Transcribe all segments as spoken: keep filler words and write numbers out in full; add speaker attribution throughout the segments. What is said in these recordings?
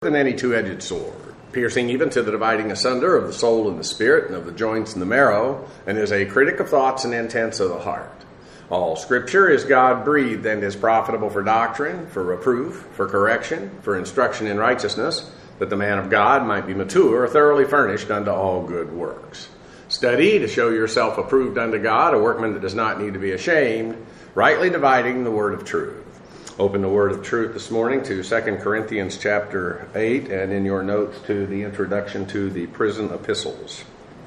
Speaker 1: Than any two-edged sword, piercing even to the dividing asunder of the soul and the spirit, and of the joints and the marrow, and is a critic of thoughts and intents of the heart. All Scripture is God-breathed and is profitable for doctrine, for reproof, for correction, for instruction in righteousness, that the man of God might be mature, thoroughly furnished unto all good works. Study to show yourself approved unto God, a workman that does not need to be ashamed, rightly dividing the word of truth. Open the word of truth this morning to Second Corinthians chapter eight, and in your notes to the introduction to the prison epistles.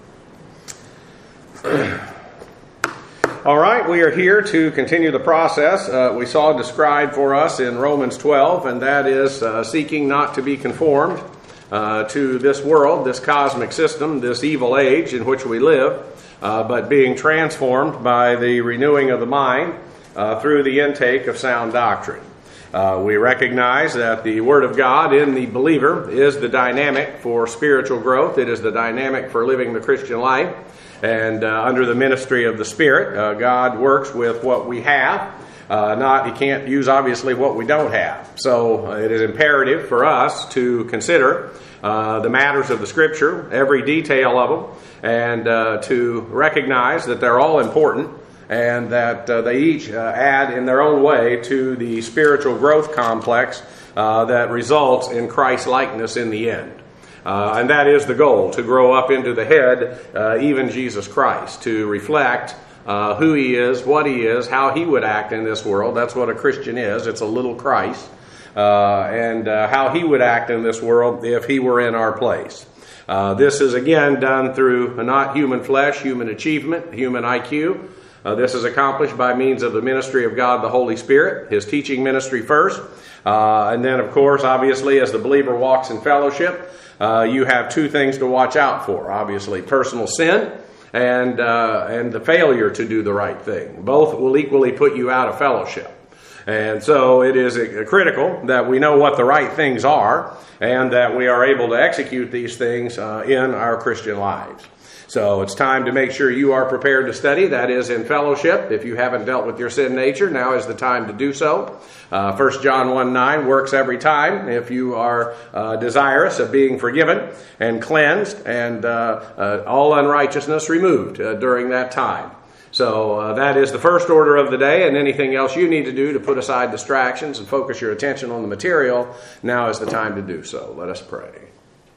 Speaker 1: All right, we are here to continue the process uh, we saw described for us in Romans twelve, and that is uh, seeking not to be conformed uh, to this world, this cosmic system, this evil age in which we live, uh, but being transformed by the renewing of the mind Uh, through the intake of sound doctrine. Uh, we recognize that the Word of God in the believer is the dynamic for spiritual growth. It is the dynamic for living the Christian life. And uh, under the ministry of the Spirit, uh, God works with what we have. Uh, not, He can't use, obviously, what we don't have. So uh, it is imperative for us to consider uh, the matters of the Scripture, every detail of them, and uh, to recognize that they're all important, and that uh, they each uh, add in their own way to the spiritual growth complex uh, that results in Christ-likeness in the end. Uh, and that is the goal, to grow up into the head, uh, even Jesus Christ, to reflect uh, who He is, what He is, how He would act in this world. That's what a Christian is. It's a little Christ. Uh, and uh, how He would act in this world if He were in our place. Uh, this is again done through not human flesh, human achievement, human I Q. Uh, this is accomplished by means of the ministry of God the Holy Spirit, His teaching ministry first. Uh, and then, of course, obviously, as the believer walks in fellowship, uh, you have two things to watch out for. Obviously, personal sin and, uh, and the failure to do the right thing. Both will equally put you out of fellowship. And so it is critical that we know what the right things are and that we are able to execute these things uh, in our Christian lives. So it's time to make sure you are prepared to study. That is in fellowship. If you haven't dealt with your sin nature, now is the time to do so. Uh, First John one nine works every time if you are uh, desirous of being forgiven and cleansed and uh, uh, all unrighteousness removed uh, during that time. So uh, that is the first order of the day, and anything else you need to do to put aside distractions and focus your attention on the material, now is the time to do so. Let us pray.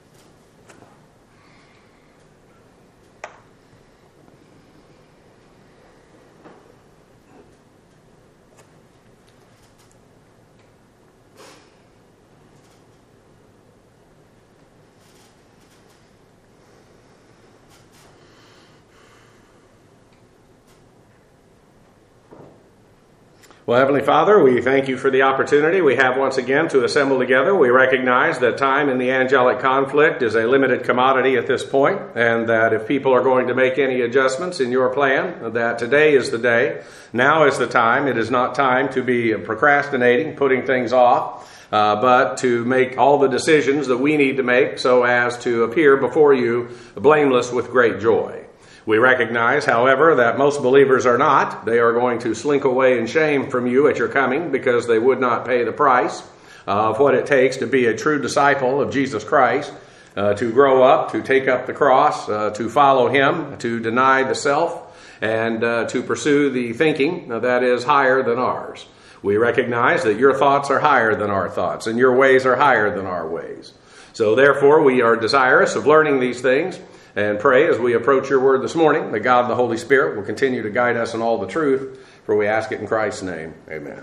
Speaker 1: Well, Heavenly Father, we thank You for the opportunity we have once again to assemble together. We recognize that time in the angelic conflict is a limited commodity at this point, and that if people are going to make any adjustments in Your plan, that today is the day. Now is the time. It is not time to be procrastinating, putting things off, uh, but to make all the decisions that we need to make so as to appear before You blameless with great joy. We recognize, however, that most believers are not. They are going to slink away in shame from You at Your coming because they would not pay the price of what it takes to be a true disciple of Jesus Christ, uh, to grow up, to take up the cross, uh, to follow Him, to deny the self, and uh, to pursue the thinking that is higher than ours. We recognize that Your thoughts are higher than our thoughts, and Your ways are higher than our ways. So therefore, we are desirous of learning these things, and pray as we approach Your word this morning that God the Holy Spirit will continue to guide us in all the truth, for we ask it in Christ's name. Amen.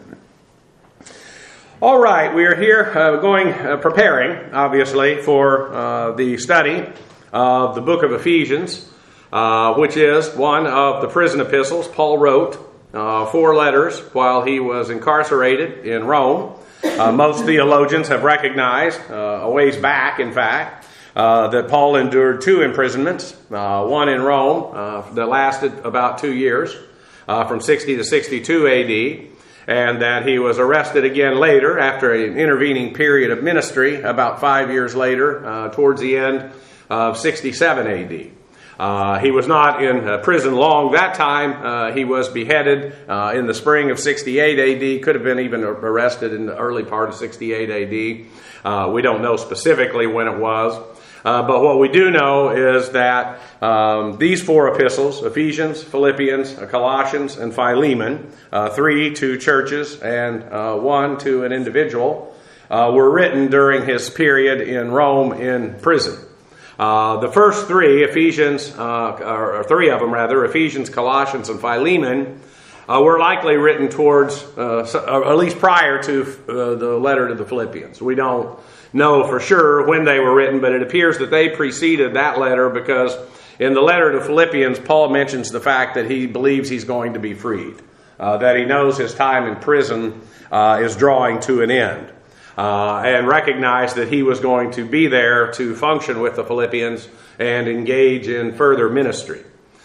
Speaker 1: All right, we are here uh, going, uh, preparing, obviously, for uh, the study of the book of Ephesians, uh, which is one of the prison epistles. Paul wrote uh, four letters while he was incarcerated in Rome. Uh, most theologians have recognized, uh, a ways back, in fact, Uh, that Paul endured two imprisonments, uh, one in Rome uh, that lasted about two years, uh, from sixty to sixty-two A D, and that he was arrested again later after an intervening period of ministry about five years later, uh, towards the end of sixty-seven A D. Uh, he was not in uh, prison long that time. Uh, he was beheaded uh, in the spring of sixty-eight A D. Could have been even arrested in the early part of sixty-eight A D. Uh, we don't know specifically when it was. Uh, but what we do know is that um, these four epistles, Ephesians, Philippians, Colossians, and Philemon, uh, three to churches and uh, one to an individual, uh, were written during his period in Rome in prison. Uh, the first three, Ephesians, uh, or three of them rather, Ephesians, Colossians, and Philemon, uh, were likely written towards, uh, or at least prior to uh, the letter to the Philippians. We don't know for sure when they were written, but it appears that they preceded that letter because in the letter to Philippians, Paul mentions the fact that he believes he's going to be freed, uh, that he knows his time in prison uh, is drawing to an end. Uh, and recognized that he was going to be there to function with the Philippians and engage in further ministry.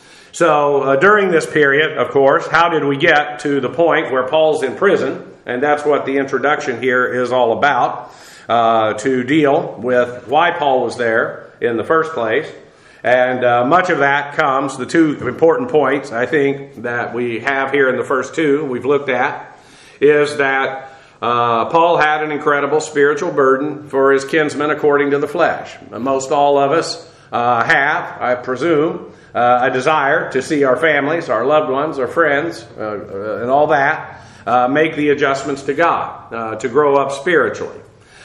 Speaker 1: So uh, during this period, of course, how did we get to the point where Paul's in prison? And that's what the introduction here is all about, uh, to deal with why Paul was there in the first place. And uh, much of that comes, the two important points, I think, that we have here in the first two we've looked at, is that Uh, Paul had an incredible spiritual burden for his kinsmen according to the flesh. Most all of us uh, have, I presume, uh, a desire to see our families, our loved ones, our friends, uh, uh, and all that, uh, make the adjustments to God, uh, to grow up spiritually.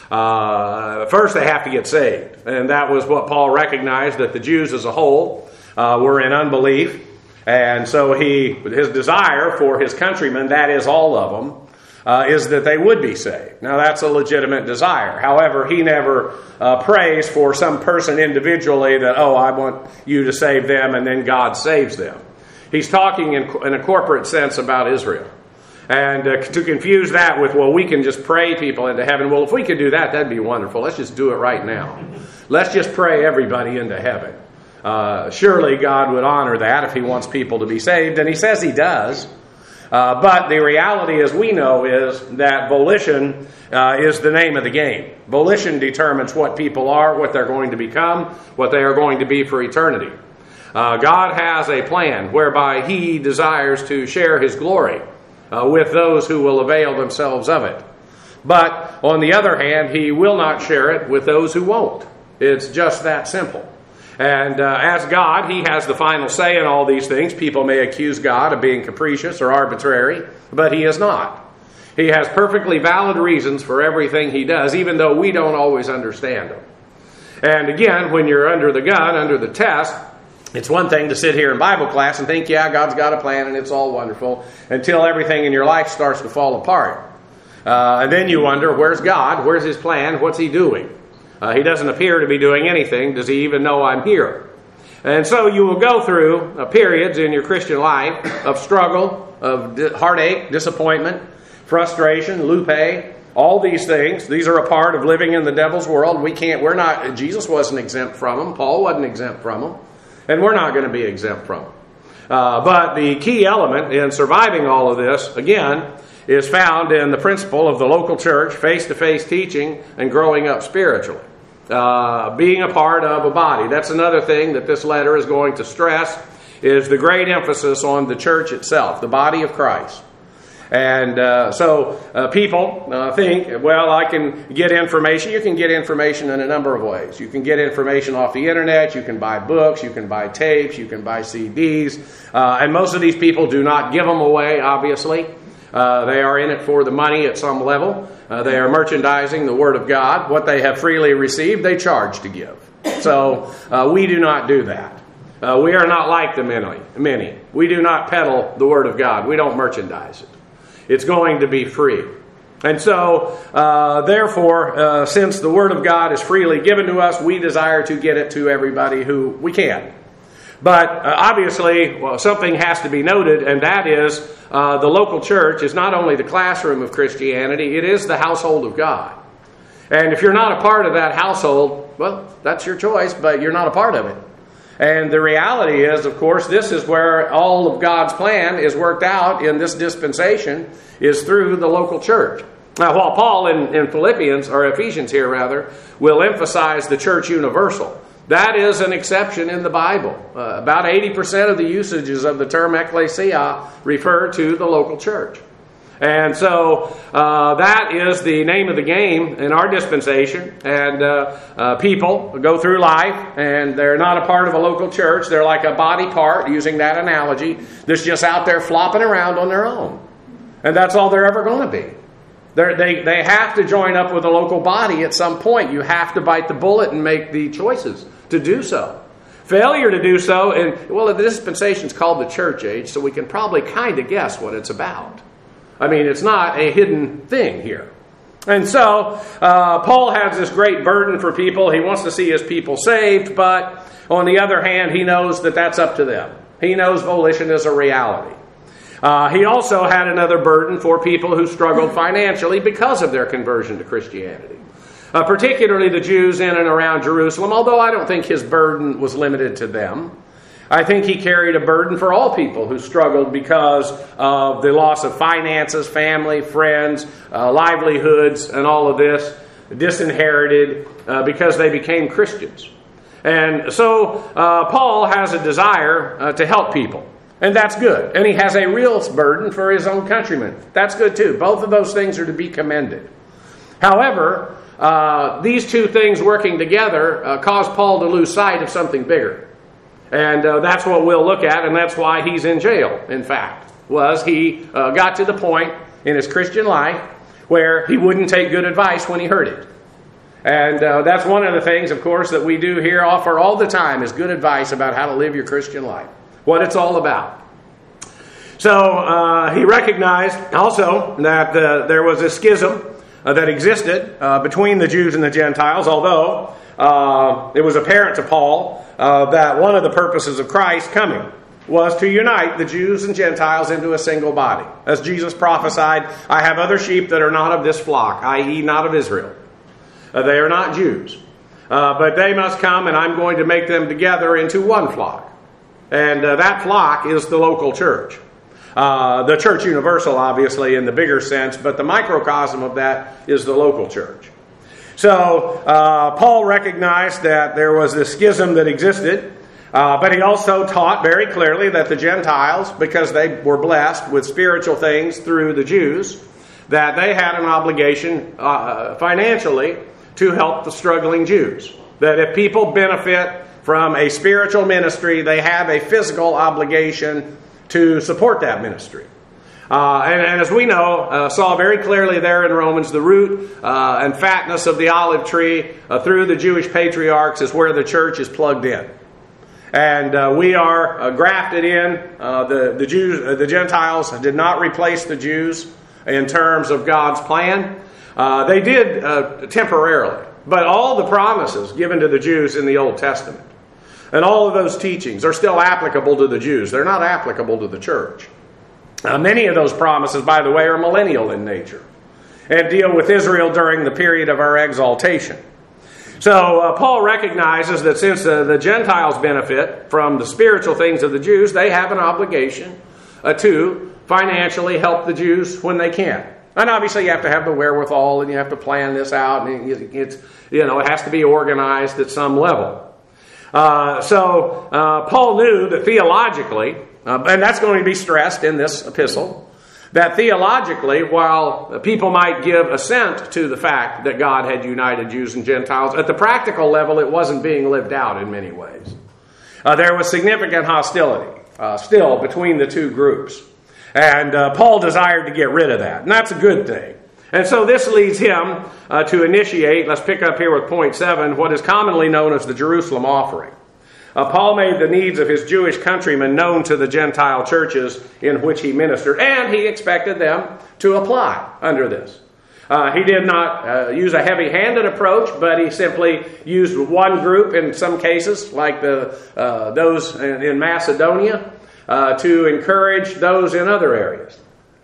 Speaker 1: Uh, first, they have to get saved. And that was what Paul recognized, that the Jews as a whole uh, were in unbelief. And so he, his desire for his countrymen, that is all of them, Uh, is that they would be saved. Now that's a legitimate desire. However, he never uh, prays for some person individually that, oh, I want you to save them and then God saves them. He's talking in, in a corporate sense about Israel. And uh, to confuse that with, well, we can just pray people into heaven. Well, if we could do that, that'd be wonderful. Let's just do it right now. Let's just pray everybody into heaven. Uh, surely God would honor that if he wants people to be saved. And he says he does. Uh, but the reality, as we know, is that volition uh, is the name of the game. Volition determines what people are, what they're going to become, what they are going to be for eternity. Uh, God has a plan whereby he desires to share his glory uh, with those who will avail themselves of it. But on the other hand, he will not share it with those who won't. It's just that simple. And uh, as God, he has the final say in all these things. People may accuse God of being capricious or arbitrary, but he is not. He has perfectly valid reasons for everything he does, even though we don't always understand them. And again, when you're under the gun, under the test, it's one thing to sit here in Bible class and think, yeah, God's got a plan and it's all wonderful, until everything in your life starts to fall apart. Uh, and then you wonder, where's God? Where's his plan? What's he doing? Uh, he doesn't appear to be doing anything. Does he even know I'm here? And so you will go through uh, periods in your Christian life of struggle, of di- heartache, disappointment, frustration, lupe, all these things. These are a part of living in the devil's world. We can't, we're not, Jesus wasn't exempt from them. Paul wasn't exempt from them. And we're not going to be exempt from them. Uh, but the key element in surviving all of this, again, is found in the principle of the local church, face-to-face teaching, and growing up spiritually. Uh, being a part of a body. That's another thing that this letter is going to stress, is the great emphasis on the church itself, the body of Christ. And uh, so uh, people uh, think, well, I can get information. You can get information in a number of ways. You can get information off the internet. You can buy books. You can buy tapes. You can buy C Ds. Uh, and most of these people do not give them away, obviously. Uh, they are in it for the money at some level. Uh, they are merchandising the Word of God. What they have freely received, they charge to give. So uh, we do not do that. Uh, we are not like the many, many. We do not peddle the Word of God. We don't merchandise it. It's going to be free. And so, uh, therefore, uh, since the Word of God is freely given to us, we desire to get it to everybody who we can. But uh, obviously, well, something has to be noted, and that is uh, the local church is not only the classroom of Christianity, it is the household of God. And if you're not a part of that household, well, that's your choice, but you're not a part of it. And the reality is, of course, this is where all of God's plan is worked out in this dispensation, is through the local church. Now, while Paul in, in Philippians, or Ephesians here rather, will emphasize the church universal, That is an exception in the Bible. Uh, about eighty percent of the usages of the term ecclesia refer to the local church. And so uh, that is the name of the game in our dispensation. And uh, uh, people go through life and they're not a part of a local church. They're like a body part, using that analogy, that's just out there flopping around on their own. And that's all they're ever going to be. They're, they they have to join up with a local body at some point. You have to bite the bullet and make the choices to do so. Failure to do so, and well, the dispensation is called the church age, so we can probably kind of guess what it's about. I mean, it's not a hidden thing here. And so, uh, Paul has this great burden for people. He wants to see his people saved, but on the other hand, he knows that that's up to them. He knows volition is a reality. Uh, he also had another burden for people who struggled financially because of their conversion to Christianity. Uh, particularly the Jews in and around Jerusalem, although I don't think his burden was limited to them. I think he carried a burden for all people who struggled because of the loss of finances, family, friends, uh, livelihoods, and all of this, disinherited uh, because they became Christians. And so uh, Paul has a desire uh, to help people. And that's good. And he has a real burden for his own countrymen. That's good too. Both of those things are to be commended. However, uh, these two things working together uh, cause Paul to lose sight of something bigger. And uh, that's what we'll look at, and that's why he's in jail, in fact, was he uh, got to the point in his Christian life where he wouldn't take good advice when he heard it. And uh, that's one of the things, of course, that we do here, offer all the time, is good advice about how to live your Christian life, what it's all about. So uh, he recognized also that uh, there was a schism uh, that existed uh, between the Jews and the Gentiles, although uh, it was apparent to Paul uh, that one of the purposes of Christ coming was to unite the Jews and Gentiles into a single body. As Jesus prophesied, I have other sheep that are not of this flock, that is not of Israel. Uh, they are not Jews. Uh, but they must come, and I'm going to make them together into one flock. And uh, that flock is the local church. Uh, the church universal, obviously, in the bigger sense, but the microcosm of that is the local church. So uh, Paul recognized that there was this schism that existed, uh, but he also taught very clearly that the Gentiles, because they were blessed with spiritual things through the Jews, that they had an obligation uh, financially to help the struggling Jews. That if people benefit from a spiritual ministry, they have a physical obligation to support that ministry. Uh, and, and as we know, uh, saw very clearly there in Romans, the root uh, and fatness of the olive tree uh, through the Jewish patriarchs is where the church is plugged in. And uh, we are uh, grafted in. Uh, the, the, Jews, uh, the Gentiles did not replace the Jews in terms of God's plan. Uh, they did uh, temporarily. But all the promises given to the Jews in the Old Testament and all of those teachings are still applicable to the Jews. They're not applicable to the church. Uh, many of those promises, by the way, are millennial in nature and deal with Israel during the period of our exaltation. So uh, Paul recognizes that since uh, the Gentiles benefit from the spiritual things of the Jews, they have an obligation uh, to financially help the Jews when they can. And obviously you have to have the wherewithal and you have to plan this out, and it's, you know, it has to be organized at some level. Uh, so uh, Paul knew that theologically, uh, and that's going to be stressed in this epistle, that theologically, while people might give assent to the fact that God had united Jews and Gentiles, at the practical level it wasn't being lived out in many ways. Uh, there was significant hostility uh, still between the two groups. And uh, Paul desired to get rid of that. And that's a good thing. And so this leads him uh, to initiate, let's pick up here with point seven, what is commonly known as the Jerusalem offering. Uh, Paul made the needs of his Jewish countrymen known to the Gentile churches in which he ministered, and he expected them to apply under this. Uh, he did not uh, use a heavy-handed approach, but he simply used one group in some cases, like the uh, those in, in Macedonia, uh, to encourage those in other areas.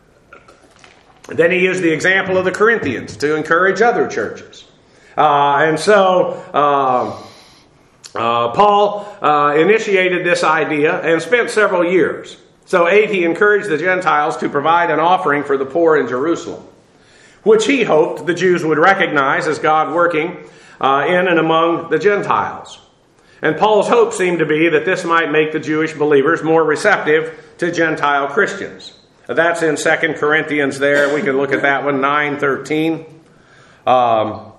Speaker 1: Then he used the example of the Corinthians to encourage other churches. Uh, and so uh, uh, Paul uh, initiated this idea and spent several years. So eight, he encouraged the Gentiles to provide an offering for the poor in Jerusalem, which he hoped the Jews would recognize as God working uh, in and among the Gentiles. And Paul's hope seemed to be that this might make the Jewish believers more receptive to Gentile Christians. That's in Second Corinthians there. We can look at that one, nine thirteen. Um,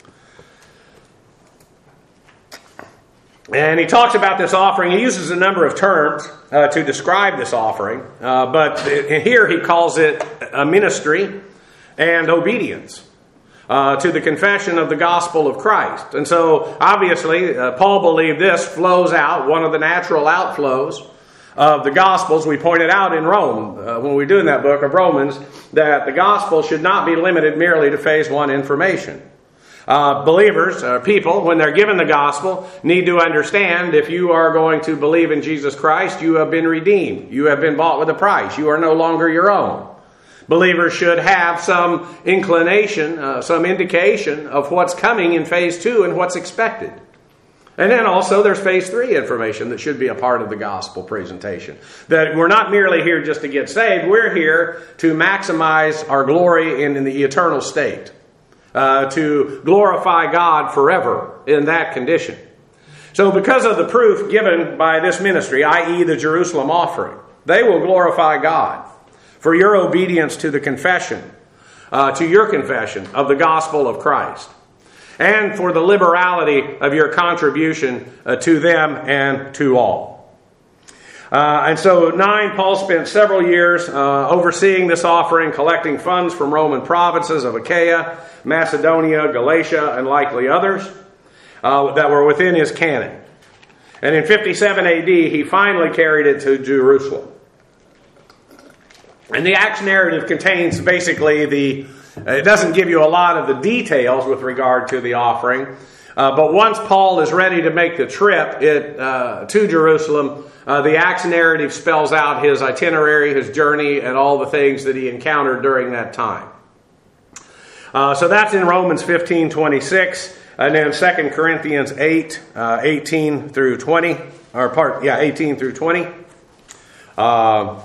Speaker 1: and he talks about this offering. He uses a number of terms uh, to describe this offering. Uh, but here he calls it a ministry and obedience uh, to the confession of the gospel of Christ. And so, obviously, uh, Paul believed this flows out, one of the natural outflows of the Gospels. We pointed out in Rome, uh, when we were doing that book of Romans, that the Gospel should not be limited merely to phase one information. Uh, believers, uh, people, when they're given the Gospel, need to understand if you are going to believe in Jesus Christ, you have been redeemed. You have been bought with a price. You are no longer your own. Believers should have some inclination, uh, some indication of what's coming in phase two and what's expected. And then also there's phase three information that should be a part of the gospel presentation. That we're not merely here just to get saved, we're here to maximize our glory in, in the eternal state. Uh, to glorify God forever in that condition. So because of the proof given by this ministry, that is the Jerusalem offering, they will glorify God for your obedience to the confession, uh, to your confession of the gospel of Christ. And for the liberality of your contribution uh, to them and to all. Uh, and so, nine, Paul spent several years uh, overseeing this offering, collecting funds from Roman provinces of Achaia, Macedonia, Galatia, and likely others uh, that were within his canon. And in fifty-seven A D, he finally carried it to Jerusalem. And the Acts narrative contains basically the It doesn't give you a lot of the details with regard to the offering. Uh, but once Paul is ready to make the trip it, uh, to Jerusalem, uh, the Acts narrative spells out his itinerary, his journey, and all the things that he encountered during that time. Uh, so that's in Romans fifteen twenty-six, and then Second Corinthians eight, uh, eighteen through twenty, or part, yeah, eighteen through twenty. Uh,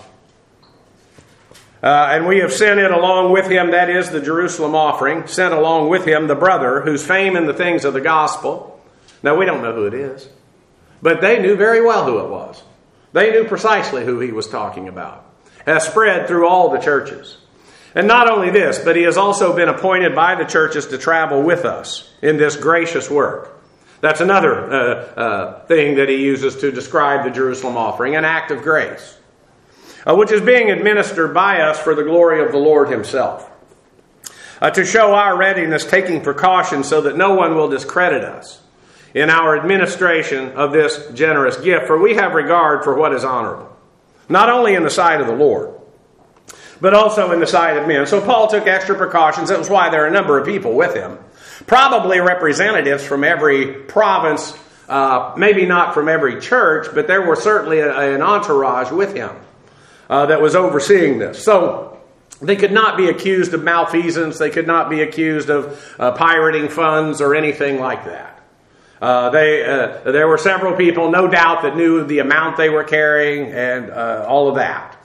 Speaker 1: Uh, and we have sent it along with him, that is the Jerusalem offering, sent along with him the brother whose fame in the things of the gospel. Now we don't know who it is, but they knew very well who it was. They knew precisely who he was talking about. Has spread through all the churches. And not only this, but he has also been appointed by the churches to travel with us in this gracious work. That's another uh, uh, thing that he uses to describe the Jerusalem offering, an act of grace. Uh, which is being administered by us for the glory of the Lord himself. Uh, to show our readiness, taking precautions so that no one will discredit us in our administration of this generous gift, for we have regard for what is honorable, not only in the sight of the Lord, but also in the sight of men. So Paul took extra precautions. That was why there are a number of people with him, probably representatives from every province, uh, maybe not from every church, but there were certainly a, an entourage with him. Uh, that was overseeing this. So they could not be accused of malfeasance. They could not be accused of uh, pirating funds or anything like that. Uh, they, uh, there were several people, no doubt, that knew the amount they were carrying and uh, all of that.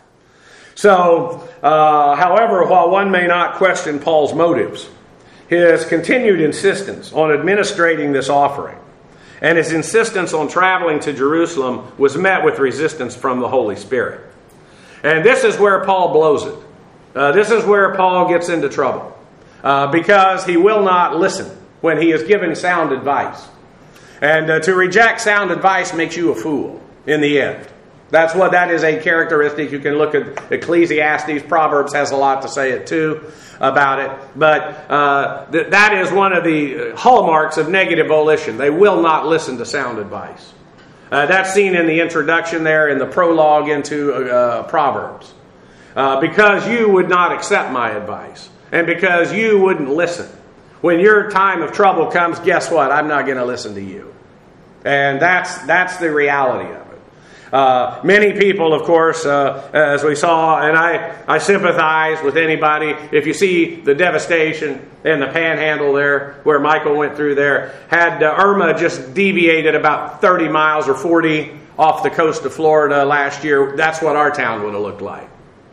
Speaker 1: So, uh, however, while one may not question Paul's motives, his continued insistence on administrating this offering and his insistence on traveling to Jerusalem was met with resistance from the Holy Spirit. And this is where Paul blows it. Uh, this is where Paul gets into trouble. Uh, because he will not listen when he is given sound advice. And uh, to reject sound advice makes you a fool in the end. That's what that is a characteristic. You can look at Ecclesiastes. Proverbs has a lot to say it too about it. But uh, th- that is one of the hallmarks of negative volition. They will not listen to sound advice. Uh, that's seen in the introduction there in the prologue into uh, Proverbs. Uh, because you would not accept my advice. And because you wouldn't listen. When your time of trouble comes, guess what? I'm not going to listen to you. And that's that's the reality of it. Uh, many people, of course, uh, as we saw, and I, I sympathize with anybody. If you see the devastation in the Panhandle there, where Michael went through there, had uh, Irma just deviated about thirty miles or forty off the coast of Florida last year, that's what our town would have looked like.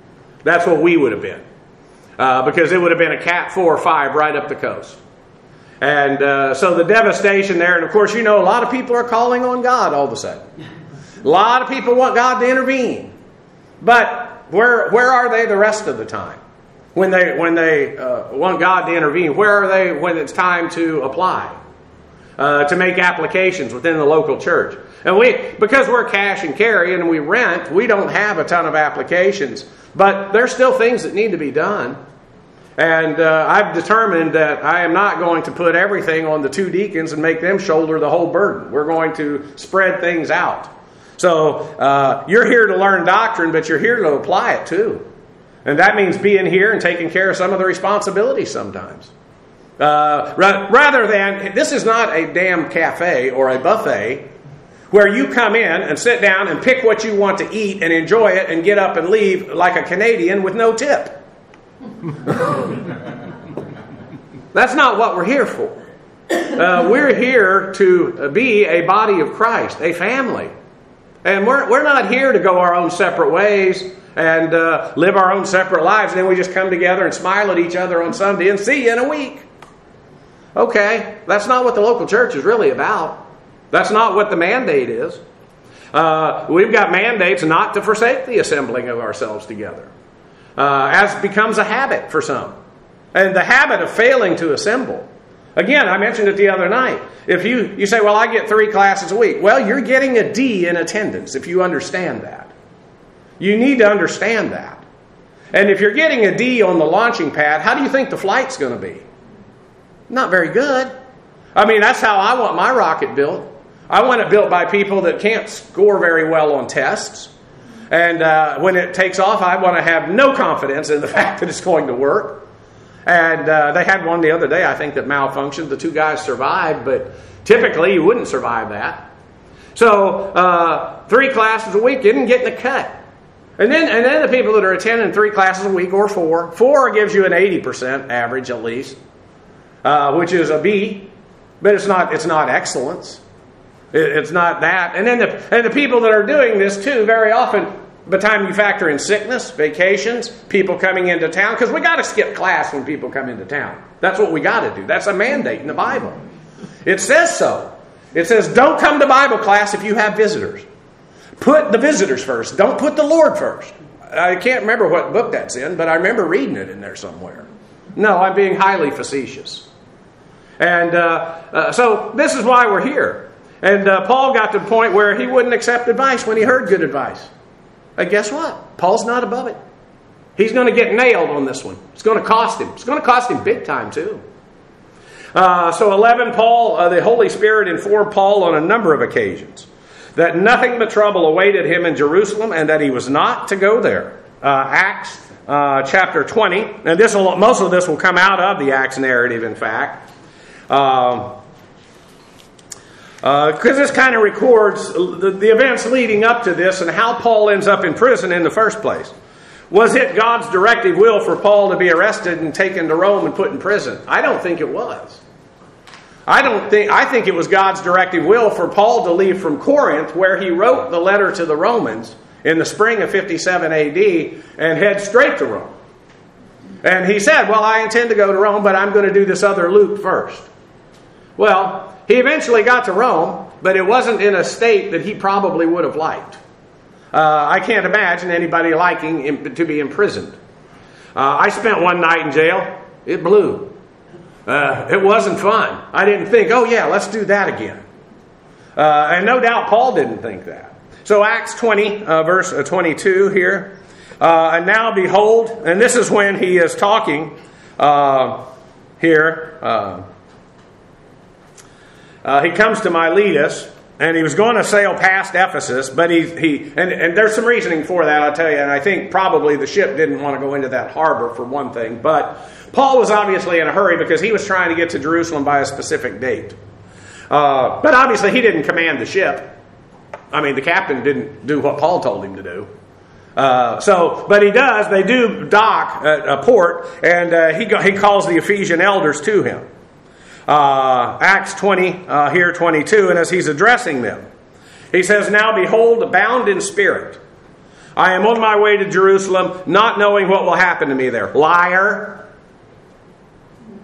Speaker 1: That's what we would have been. Uh, because it would have been a Cat four or five right up the coast. And uh, so the devastation there, and of course, you know, a lot of people are calling on God all of a sudden. A lot of people want God to intervene. But where where are they the rest of the time? When they when they uh, want God to intervene, where are they when it's time to apply, uh, to make applications within the local church? And we, because we're cash and carry and we rent, we don't have a ton of applications. But there's still things that need to be done. And uh, I've determined that I am not going to put everything on the two deacons and make them shoulder the whole burden. We're going to spread things out. So uh, you're here to learn doctrine, but you're here to apply it too. And that means being here and taking care of some of the responsibilities sometimes. Uh, ra- rather than, this is not a damn cafe or a buffet where you come in and sit down and pick what you want to eat and enjoy it and get up and leave like a Canadian with no tip. That's not what we're here for. Uh, we're here to be a body of Christ, a family. And we're, we're not here to go our own separate ways and uh, live our own separate lives, and then we just come together and smile at each other on Sunday and see you in a week. Okay, that's not what the local church is really about. That's not what the mandate is. Uh, we've got mandates not to forsake the assembling of ourselves together, uh, as becomes a habit for some. And the habit of failing to assemble. Again, I mentioned it the other night. If you, you say, well, I get three classes a week. Well, you're getting a D in attendance if you understand that. You need to understand that. And if you're getting a D on the launching pad, how do you think the flight's going to be? Not very good. I mean, that's how I want my rocket built. I want it built by people that can't score very well on tests. And uh, when it takes off, I want to have no confidence in the fact that it's going to work. And uh, they had one the other day, I think, that malfunctioned. The two guys survived, but typically you wouldn't survive that. So uh, three classes a week isn't getting a cut. And then and then the people that are attending three classes a week or four, four gives you an eighty percent average at least, uh, which is a B, but it's not it's not excellence. It, it's not that. And then the and the people that are doing this too, very often, by the time you factor in sickness, vacations, people coming into town, because we got to skip class when people come into town. That's what we got to do. That's a mandate in the Bible. It says so. It says, don't come to Bible class if you have visitors. Put the visitors first. Don't put the Lord first. I can't remember what book that's in, but I remember reading it in there somewhere. No, I'm being highly facetious. And uh, uh, so this is why we're here. And uh, Paul got to the point where he wouldn't accept advice when he heard good advice. And guess what? Paul's not above it. He's going to get nailed on this one. It's going to cost him. It's going to cost him big time too. Uh, so eleven, Paul, uh, the Holy Spirit informed Paul on a number of occasions that nothing but trouble awaited him in Jerusalem and that he was not to go there. Uh, Acts uh, chapter twenty, and this will, most of this will come out of the Acts narrative, in fact. Um, Because uh, this kind of records the, the events leading up to this and how Paul ends up in prison in the first place. Was it God's directive will for Paul to be arrested and taken to Rome and put in prison? I don't think it was. I don't think. I think it was God's directive will for Paul to leave from Corinth, where he wrote the letter to the Romans in the spring of fifty-seven A D, and head straight to Rome. And he said, well, I intend to go to Rome, but I'm going to do this other loop first. Well, he eventually got to Rome, but it wasn't in a state that he probably would have liked. Uh, I can't imagine anybody liking him to be imprisoned. Uh, I spent one night in jail. It blew. Uh, it wasn't fun. I didn't think, oh yeah, let's do that again. Uh, and no doubt Paul didn't think that. So Acts twenty, uh, verse twenty-two here. Uh, and now behold, and this is when he is talking uh, here. Uh, Uh, he comes to Miletus, and he was going to sail past Ephesus, but he, he and, and there's some reasoning for that, I'll tell you, and I think probably the ship didn't want to go into that harbor for one thing, but Paul was obviously in a hurry because he was trying to get to Jerusalem by a specific date. Uh, but obviously he didn't command the ship. I mean, the captain didn't do what Paul told him to do. Uh, so, but he does, they do dock at a port, and uh, he, go, he calls the Ephesian elders to him. Uh, Acts twenty, uh, here twenty-two, and as he's addressing them, he says, now behold, bound in spirit, I am on my way to Jerusalem, not knowing what will happen to me there. Liar.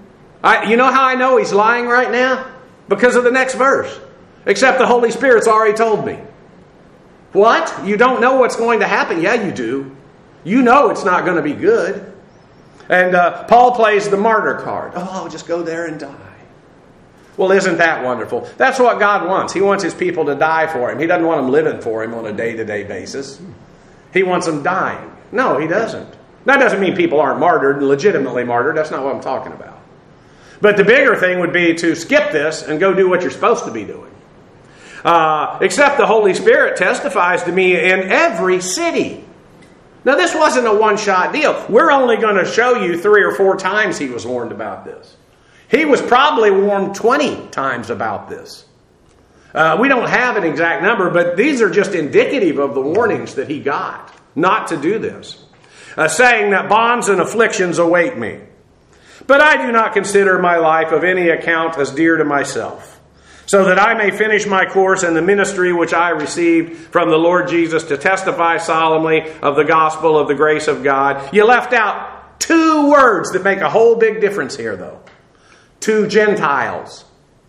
Speaker 1: I, you know how I know he's lying right now? Because of the next verse. Except the Holy Spirit's already told me. What? You don't know what's going to happen? Yeah, you do. You know it's not going to be good. And uh, Paul plays the martyr card. Oh, I'll just go there and die. Well, isn't that wonderful? That's what God wants. He wants His people to die for Him. He doesn't want them living for Him on a day-to-day basis. He wants them dying. No, He doesn't. That doesn't mean people aren't martyred, legitimately martyred. That's not what I'm talking about. But the bigger thing would be to skip this and go do what you're supposed to be doing. Uh, except the Holy Spirit testifies to me in every city. Now, this wasn't a one-shot deal. We're only going to show you three or four times he was warned about this. He was probably warned twenty times about this. Uh, we don't have an exact number, but these are just indicative of the warnings that he got not to do this. Uh, saying that bonds and afflictions await me. But I do not consider my life of any account as dear to myself, so that I may finish my course in the ministry which I received from the Lord Jesus to testify solemnly of the gospel of the grace of God. You left out two words that make a whole big difference here, though. To Gentiles.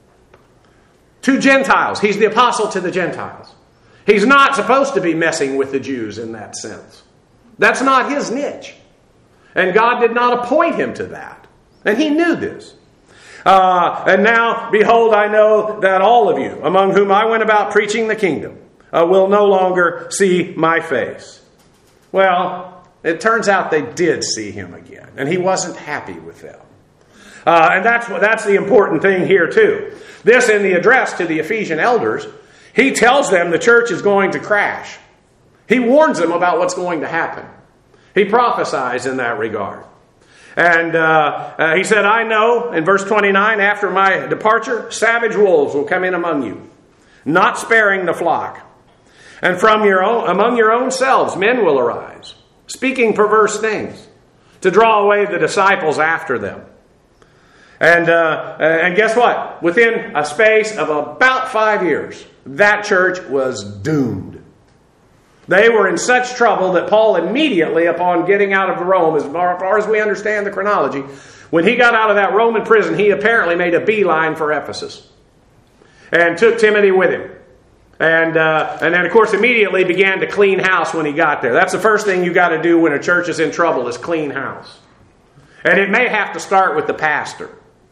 Speaker 1: To Gentiles. He's the apostle to the Gentiles. He's not supposed to be messing with the Jews in that sense. That's not his niche. And God did not appoint him to that. And he knew this. Uh, and now, behold, I know that all of you, among whom I went about preaching the kingdom, uh, will no longer see my face. Well, it turns out they did see him again. And he wasn't happy with them. Uh, and that's that's the important thing here too. This in the address to the Ephesian elders, he tells them the church is going to crash. He warns them about what's going to happen. He prophesies in that regard. And uh, uh, he said, I know, in verse twenty-nine, after my departure, savage wolves will come in among you, not sparing the flock. And from your own, among your own selves men will arise, speaking perverse things, to draw away the disciples after them. And uh, and guess what? Within a space of about five years, that church was doomed. They were in such trouble that Paul immediately, upon getting out of Rome, as far as we understand the chronology, when he got out of that Roman prison, he apparently made a beeline for Ephesus and took Timothy with him. And uh, and then, of course, immediately began to clean house when he got there. That's the first thing you got to do when a church is in trouble, is clean house. And it may have to start with the pastor.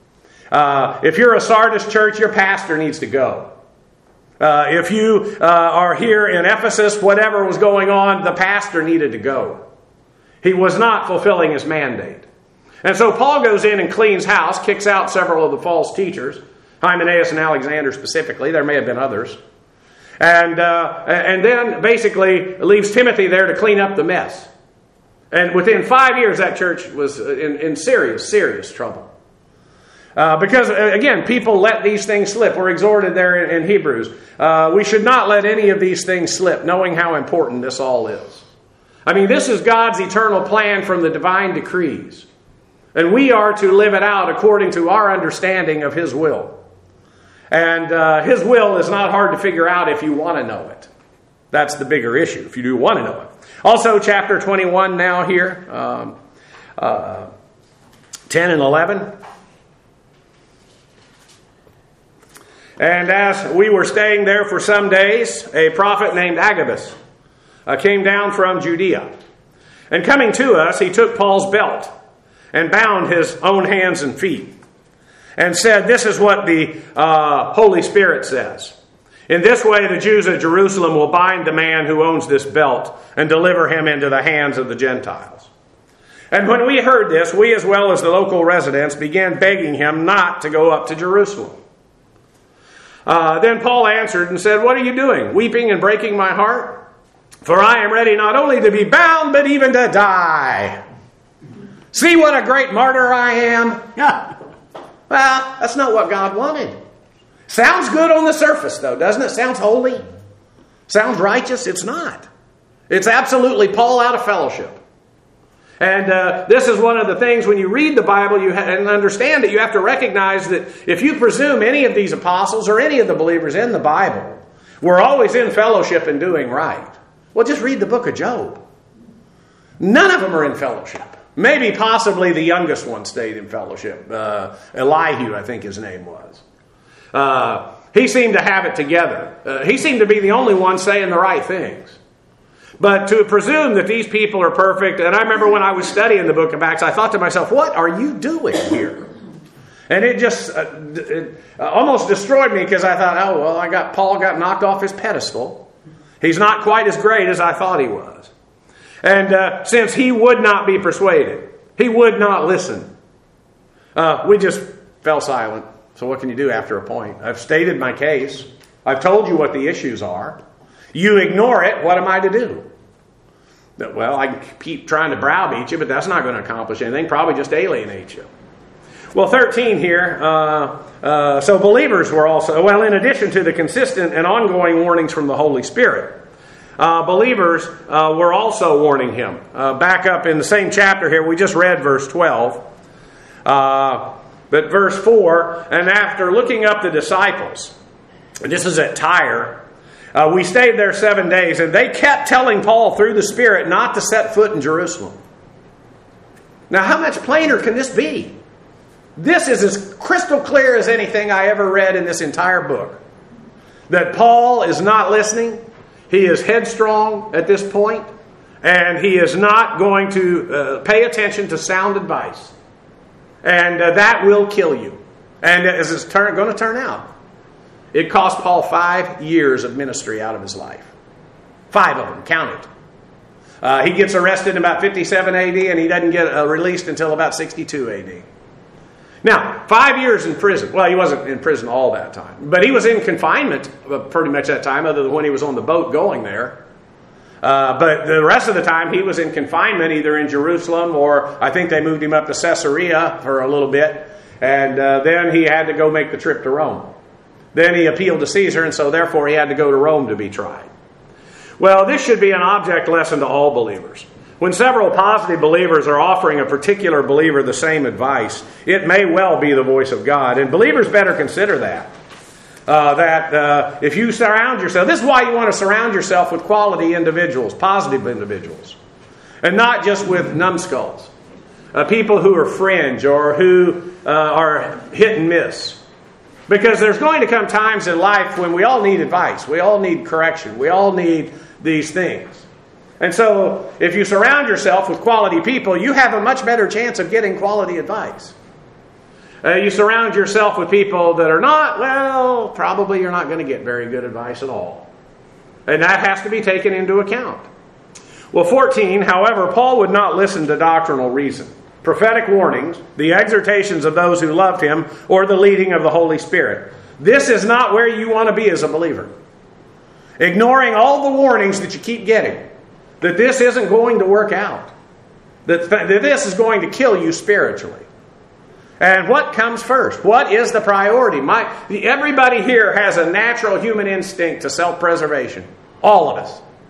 Speaker 1: Uh, if you're a Sardis church, your pastor needs to go. Uh, if you uh, are here in Ephesus, whatever was going on, the pastor needed to go. He was not fulfilling his mandate. And so Paul goes in and cleans house, kicks out several of the false teachers, Hymenaeus and Alexander specifically. There may have been others. And, uh, and then basically leaves Timothy there to clean up the mess. And within five years, that church was in, in serious, serious trouble. Uh, because, again, people let these things slip. We're exhorted there in, in Hebrews. Uh, we should not let any of these things slip, knowing how important this all is. I mean, this is God's eternal plan from the divine decrees. And we are to live it out according to our understanding of His will. And uh, His will is not hard to figure out if you want to know it. That's the bigger issue, if you do want to know it. Also, chapter twenty-one now here, um, uh, ten and eleven. And as we were staying there for some days, a prophet named Agabus uh, came down from Judea. And coming to us, he took Paul's belt and bound his own hands and feet and said, this is what the uh, Holy Spirit says. In this way, the Jews at Jerusalem will bind the man who owns this belt and deliver him into the hands of the Gentiles. And when we heard this, we as well as the local residents began begging him not to go up to Jerusalem. Uh, then Paul answered and said, what are you doing? Weeping and breaking my heart? For I am ready not only to be bound, but even to die. See what a great martyr I am? Yeah. Well, that's not what God wanted. Sounds good on the surface, though, doesn't it? Sounds holy. Sounds righteous. It's not. It's absolutely Paul out of fellowship. And uh, this is one of the things when you read the Bible you ha- and understand it, you have to recognize that if you presume any of these apostles or any of the believers in the Bible were always in fellowship and doing right, well, just read the book of Job. None of them are in fellowship. Maybe possibly the youngest one stayed in fellowship. Uh, Elihu, I think his name was. Uh, he seemed to have it together. Uh, he seemed to be the only one saying the right things. But to presume that these people are perfect, and I remember when I was studying the book of Acts, I thought to myself, what are you doing here? And it just uh, it almost destroyed me because I thought, oh, well, I got Paul got knocked off his pedestal. He's not quite as great as I thought he was. And uh, since he would not be persuaded, he would not listen, uh, we just fell silent. So what can you do after a point? I've stated my case. I've told you what the issues are. You ignore it, what am I to do? Well, I can keep trying to browbeat you, but that's not going to accomplish anything. Probably just alienate you. Well, thirteen here. Uh, uh, so believers were also, well, in addition to the consistent and ongoing warnings from the Holy Spirit, Uh, believers uh, were also warning him. Uh, back up in the same chapter here, we just read verse twelve. Uh, but verse four, and after looking up the disciples, and this is at Tyre, uh, we stayed there seven days, and they kept telling Paul through the Spirit not to set foot in Jerusalem. Now, how much plainer can this be? This is as crystal clear as anything I ever read in this entire book. That Paul is not listening. He is headstrong at this point, and he is not going to uh, pay attention to sound advice. And uh, that will kill you. And as it's turn, going to turn out, it cost Paul five years of ministry out of his life. Five of them, count it. Uh, he gets arrested in about fifty-seven A D, and he doesn't get uh, released until about sixty-two A D. Now, five years in prison. Well, he wasn't in prison all that time. But he was in confinement pretty much that time, other than when he was on the boat going there. Uh, but the rest of the time, he was in confinement, either in Jerusalem, or I think they moved him up to Caesarea for a little bit. And uh, then he had to go make the trip to Rome. Then he appealed to Caesar, and so therefore he had to go to Rome to be tried. Well, this should be an object lesson to all believers. When several positive believers are offering a particular believer the same advice, it may well be the voice of God. And believers better consider that. Uh, that uh, if you surround yourself, this is why you want to surround yourself with quality individuals, positive individuals. And not just with numbskulls. Uh, people who are fringe or who uh, are hit and miss. Because there's going to come times in life when we all need advice. We all need correction. We all need these things. And so, if you surround yourself with quality people, you have a much better chance of getting quality advice. Uh, you surround yourself with people that are not, well, probably you're not going to get very good advice at all. And that has to be taken into account. Well, fourteen, however, Paul would not listen to doctrinal reason, prophetic warnings, the exhortations of those who loved him, or the leading of the Holy Spirit. This is not where you want to be as a believer. Ignoring all the warnings that you keep getting. That this isn't going to work out. That, that this is going to kill you spiritually. And what comes first? What is the priority? My, the, everybody here has a natural human instinct to self-preservation. All of us.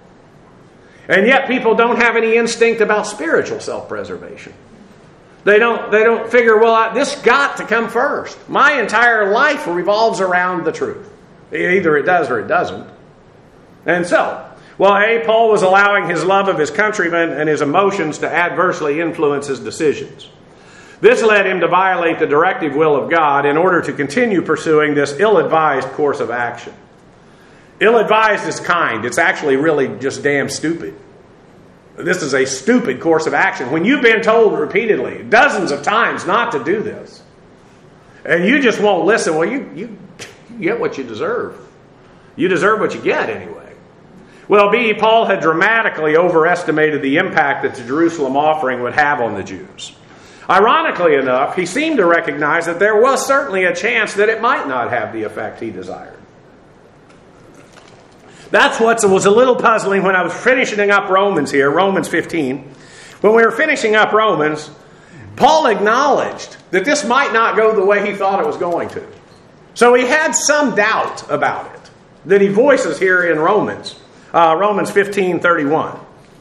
Speaker 1: And yet people don't have any instinct about spiritual self-preservation. They don't, they don't figure, well, I, this got to come first. My entire life revolves around the truth. Either it does or it doesn't. And so, well, A, Paul was allowing his love of his countrymen and his emotions to adversely influence his decisions. This led him to violate the directive will of God in order to continue pursuing this ill-advised course of action. Ill-advised is kind. It's actually really just damn stupid. This is a stupid course of action. When you've been told repeatedly, dozens of times, not to do this, and you just won't listen, well, you, you, you get what you deserve. You deserve what you get anyway. Well, B, Paul had dramatically overestimated the impact that the Jerusalem offering would have on the Jews. Ironically enough, he seemed to recognize that there was certainly a chance that it might not have the effect he desired. That's what was a little puzzling when I was finishing up Romans here, Romans fifteen. When we were finishing up Romans, Paul acknowledged that this might not go the way he thought it was going to. So he had some doubt about it that he voices here in Romans. Uh, Romans fifteen thirty-one.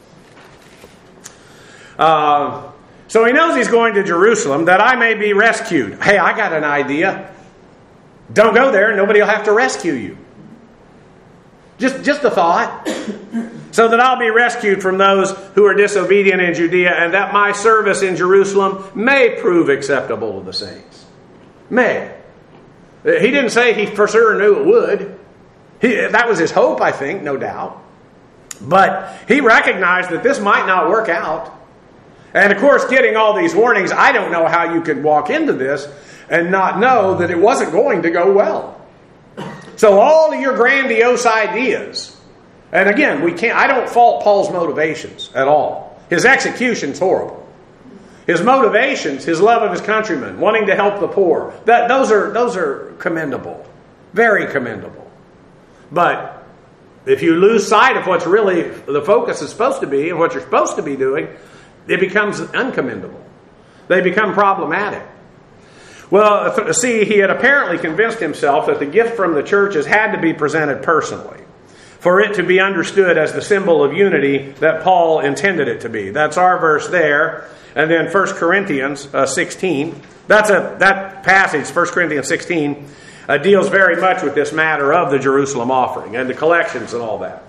Speaker 1: Uh, so he knows he's going to Jerusalem that I may be rescued. Hey, I got an idea. Don't go there. Nobody will have to rescue you. Just, just a thought. so that I'll be rescued from those who are disobedient in Judea, and that my service in Jerusalem may prove acceptable to the saints. May. He didn't say he for sure knew it would. He, that was his hope, I think, no doubt. But he recognized that this might not work out. And of course, getting all these warnings, I don't know how you could walk into this and not know that it wasn't going to go well. So all of your grandiose ideas, and again, we can't. I don't fault Paul's motivations at all. His execution's horrible. His motivations, his love of his countrymen, wanting to help the poor, that those are those are commendable, very commendable. But if you lose sight of what's really the focus is supposed to be and what you're supposed to be doing, it becomes uncommendable. They become problematic. Well, see, he had apparently convinced himself that the gift from the churches had to be presented personally, for it to be understood as the symbol of unity that Paul intended it to be. That's our verse there. And then First Corinthians uh, sixteen. That's a that passage, First Corinthians sixteen, uh, deals very much with this matter of the Jerusalem offering and the collections and all that.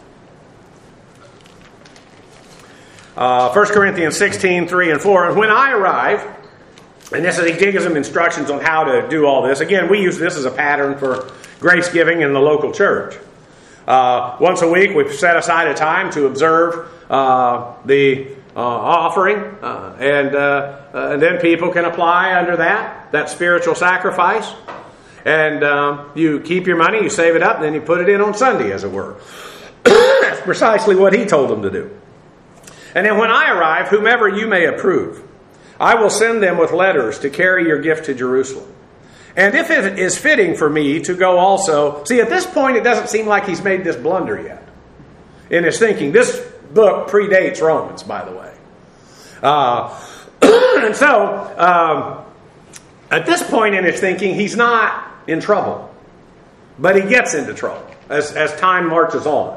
Speaker 1: Uh, First Corinthians sixteen, three and four. And when I arrive, and this is, he gives them instructions on how to do all this. Again, we use this as a pattern for grace giving in the local church. Uh, once a week, we set aside a time to observe uh, the uh, offering, uh, and, uh, uh, and then people can apply under that, that spiritual sacrifice. And um, you keep your money, you save it up, and then you put it in on Sunday, as it were. That's precisely what he told them to do. And then when I arrive, whomever you may approve, I will send them with letters to carry your gift to Jerusalem. And if it is fitting for me to go also... See, at this point, it doesn't seem like he's made this blunder yet in his thinking. This book predates Romans, by the way. Uh, and so, um, at this point in his thinking, he's not in trouble. But he gets into trouble as, as time marches on.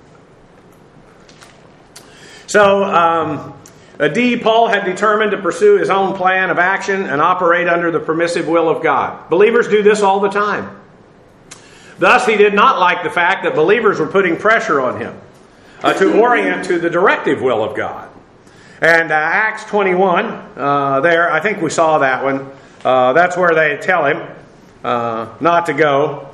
Speaker 1: So, um, D. Paul had determined to pursue his own plan of action and operate under the permissive will of God. Believers do this all the time. Thus, he did not like the fact that believers were putting pressure on him uh, to orient to the directive will of God. And uh, Acts twenty-one, uh, there, I think we saw that one. Uh, that's where they tell him uh, not to go.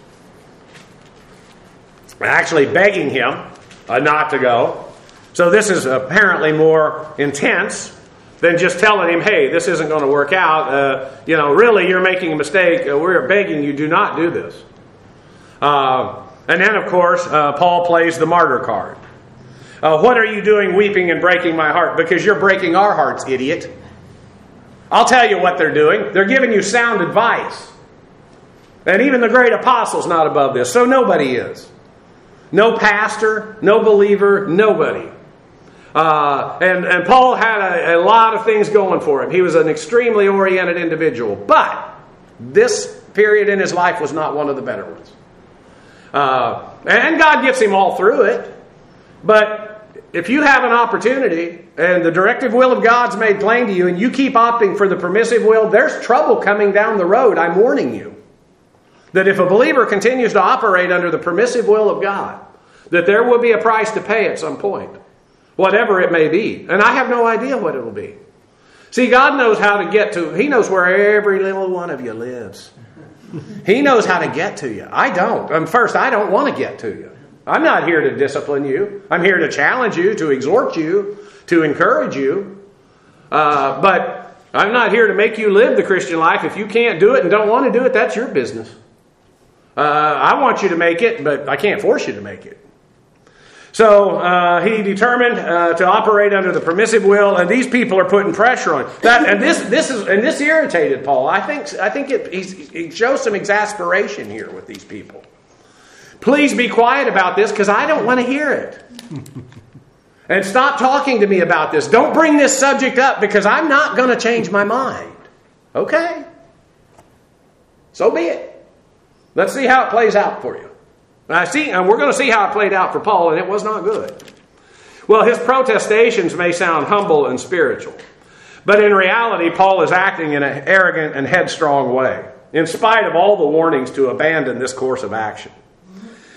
Speaker 1: Actually begging him uh, not to go. So this is apparently more intense than just telling him, hey, this isn't going to work out. Uh, you know, really, you're making a mistake. Uh, we're begging you, do not do this. Uh, and then, of course, uh, Paul plays the martyr card. Uh, what are you doing weeping and breaking my heart? Because you're breaking our hearts, idiot. I'll tell you what they're doing. They're giving you sound advice. And even the great apostle's not above this. So nobody is. No pastor, no believer, nobody. Uh, and, and Paul had a, a lot of things going for him. He was an extremely oriented individual. But this period in his life was not one of the better ones. Uh, and God gets him all through it. But if you have an opportunity and the directive will of God's made plain to you and you keep opting for the permissive will, there's trouble coming down the road. I'm warning you. That if a believer continues to operate under the permissive will of God, that there will be a price to pay at some point. Whatever it may be. And I have no idea what it will be. See, God knows how to get to... He knows where every little one of you lives. He knows how to get to you. I don't. Um, first, I don't want to get to you. I'm not here to discipline you. I'm here to challenge you, to exhort you, to encourage you. Uh, but I'm not here to make you live the Christian life. If you can't do it and don't want to do it, that's your business. Uh, I want you to make it, but I can't force you to make it. So uh, he determined uh, to operate under the permissive will, and these people are putting pressure on that. And this, this is, and this irritated Paul. I think, I think it he's, he shows some exasperation here with these people. Please be quiet about this, because I don't want to hear it. And stop talking to me about this. Don't bring this subject up, because I'm not going to change my mind. Okay? So be it. Let's see how it plays out for you. I see, and we're going to see how it played out for Paul, and it was not good. Well, his protestations may sound humble and spiritual, but in reality, Paul is acting in an arrogant and headstrong way, in spite of all the warnings to abandon this course of action.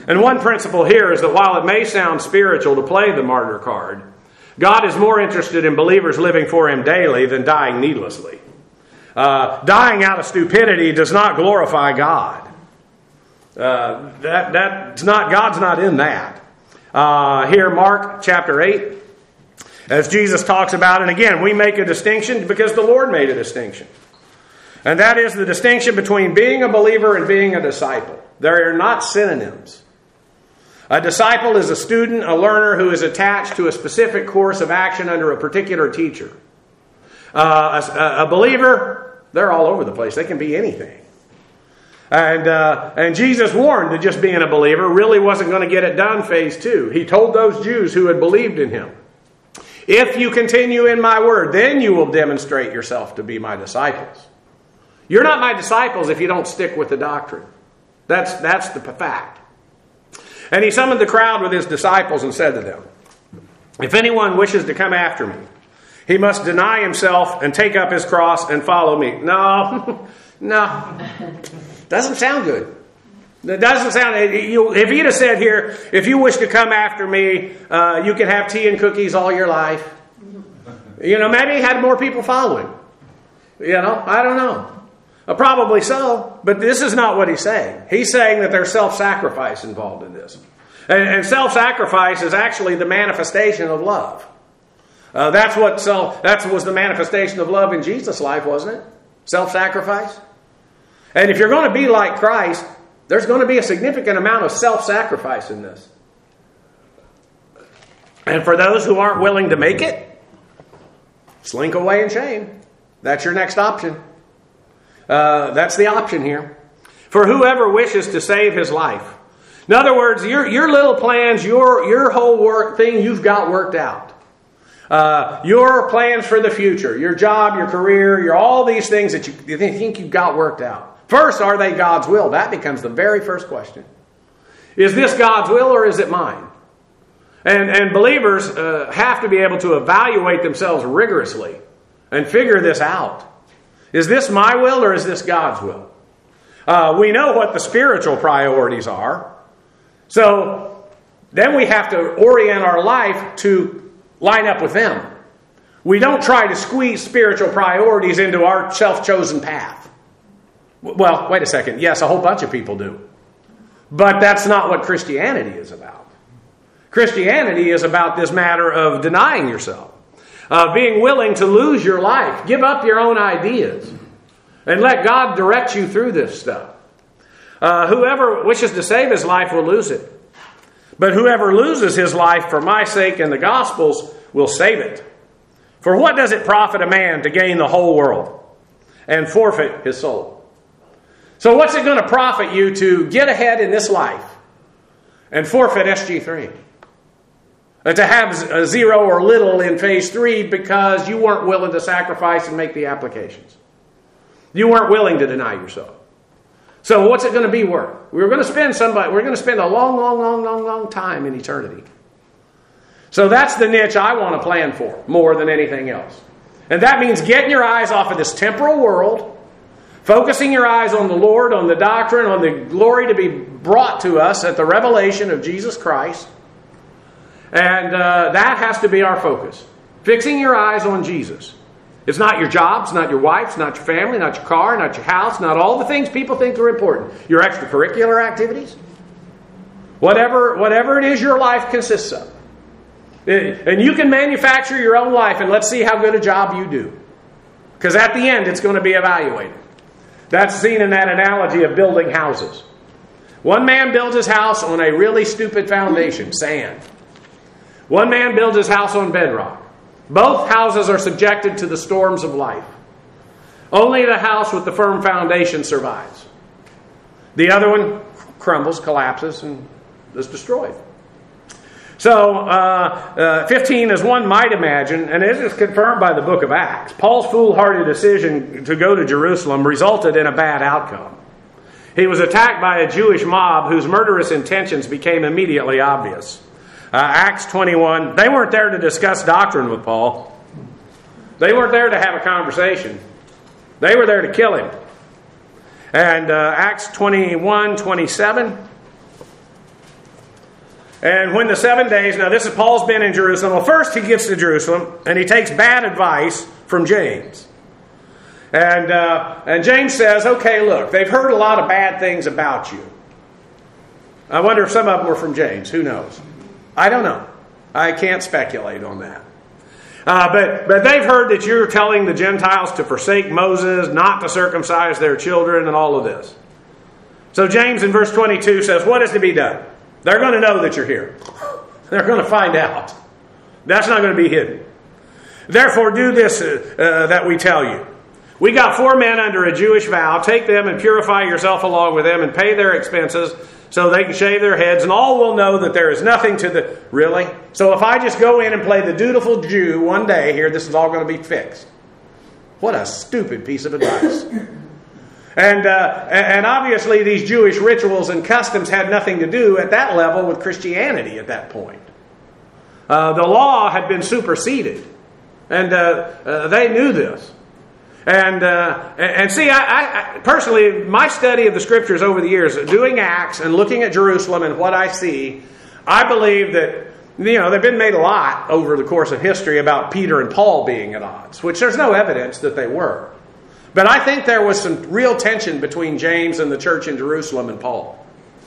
Speaker 1: And one principle here is that while it may sound spiritual to play the martyr card, God is more interested in believers living for Him daily than dying needlessly. Uh, dying out of stupidity does not glorify God. Uh, that that's not God's not in that. Uh, here, Mark chapter eight, as Jesus talks about, and again, we make a distinction because the Lord made a distinction. And that is the distinction between being a believer and being a disciple. They are not synonyms. A disciple is a student, a learner who is attached to a specific course of action under a particular teacher. Uh, a, a believer, they're all over the place. They can be anything. And uh, and Jesus warned that just being a believer really wasn't going to get it done, phase two. He told those Jews who had believed in Him, if you continue in my word, then you will demonstrate yourself to be my disciples. You're not my disciples if you don't stick with the doctrine. That's, that's the fact. And He summoned the crowd with His disciples and said to them, if anyone wishes to come after me, he must deny himself and take up his cross and follow me. No, no. Doesn't sound good. It doesn't sound... If He'd have said here, if you wish to come after me, uh, you can have tea and cookies all your life. You know, maybe He had more people following. You know, I don't know. Uh, probably so, but this is not what He's saying. He's saying that there's self-sacrifice involved in this. And, and self-sacrifice is actually the manifestation of love. Uh, that's what self, that was the manifestation of love in Jesus' life, wasn't it? Self-sacrifice. And if you're going to be like Christ, there's going to be a significant amount of self-sacrifice in this. And for those who aren't willing to make it, slink away in shame. That's your next option. Uh, that's the option here. For whoever wishes to save his life. In other words, your your little plans, your your whole work thing you've got worked out. Uh, your plans for the future, your job, your career, your all these things that you, you think you've got worked out. First, are they God's will? That becomes the very first question. Is this God's will or is it mine? And, and believers uh, have to be able to evaluate themselves rigorously and figure this out. Is this my will or is this God's will? Uh, we know what the spiritual priorities are. So then we have to orient our life to line up with them. We don't try to squeeze spiritual priorities into our self-chosen path. Well, wait a second. Yes, a whole bunch of people do. But that's not what Christianity is about. Christianity is about this matter of denying yourself. Uh, being willing to lose your life. Give up your own ideas. And let God direct you through this stuff. Uh, whoever wishes to save his life will lose it. But whoever loses his life for my sake and the gospel's will save it. For what does it profit a man to gain the whole world and forfeit his soul? So what's it going to profit you to get ahead in this life and forfeit S G three? Uh, to have a zero or little in phase three because you weren't willing to sacrifice and make the applications. You weren't willing to deny yourself. So what's it going to be worth? We're going to spend somebody. We're going to spend a long, long, long, long, long time in eternity. So that's the niche I want to plan for more than anything else. And that means getting your eyes off of this temporal world, focusing your eyes on the Lord, on the doctrine, on the glory to be brought to us at the revelation of Jesus Christ. And uh, that has to be our focus. Fixing your eyes on Jesus. It's not your job, it's not your wife, it's not your family, not your car, not your house, not all the things people think are important. Your extracurricular activities. Whatever, whatever it is your life consists of. And you can manufacture your own life and let's see how good a job you do. Because at the end it's going to be evaluated. That's seen in that analogy of building houses. One man builds his house on a really stupid foundation, sand. One man builds his house on bedrock. Both houses are subjected to the storms of life. Only the house with the firm foundation survives. The other one crumbles, collapses, and is destroyed. So, uh, uh, fifteen, as one might imagine, and it is confirmed by the book of Acts, Paul's foolhardy decision to go to Jerusalem resulted in a bad outcome. He was attacked by a Jewish mob whose murderous intentions became immediately obvious. Uh, Acts twenty-one, they weren't there to discuss doctrine with Paul. They weren't there to have a conversation. They were there to kill him. And uh, Acts twenty-one, twenty-seven, And when the seven days, now this is Paul's been in Jerusalem. Well, first he gets to Jerusalem and he takes bad advice from James. And, uh, and James says, okay, look, they've heard a lot of bad things about you. I wonder if some of them were from James. Who knows? I don't know. I can't speculate on that. Uh, but, but they've heard that you're telling the Gentiles to forsake Moses, not to circumcise their children, and all of this. So James in verse twenty-two says, what is to be done? They're going to know that you're here. They're going to find out. That's not going to be hidden. Therefore do this uh, uh, that we tell you. We got four men under a Jewish vow. Take them and purify yourself along with them and pay their expenses so they can shave their heads, and all will know that there is nothing to the... Really? So if I just go in and play the dutiful Jew one day here, this is all going to be fixed. What a stupid piece of advice. And, uh, and obviously these Jewish rituals and customs had nothing to do at that level with Christianity at that point. Uh, the law had been superseded. And uh, uh, they knew this. And uh, and see, I, I personally, my study of the Scriptures over the years, doing Acts and looking at Jerusalem and what I see, I believe that, you know, they've been made a lot over the course of history about Peter and Paul being at odds, which there's no evidence that they were. But I think there was some real tension between James and the church in Jerusalem and Paul.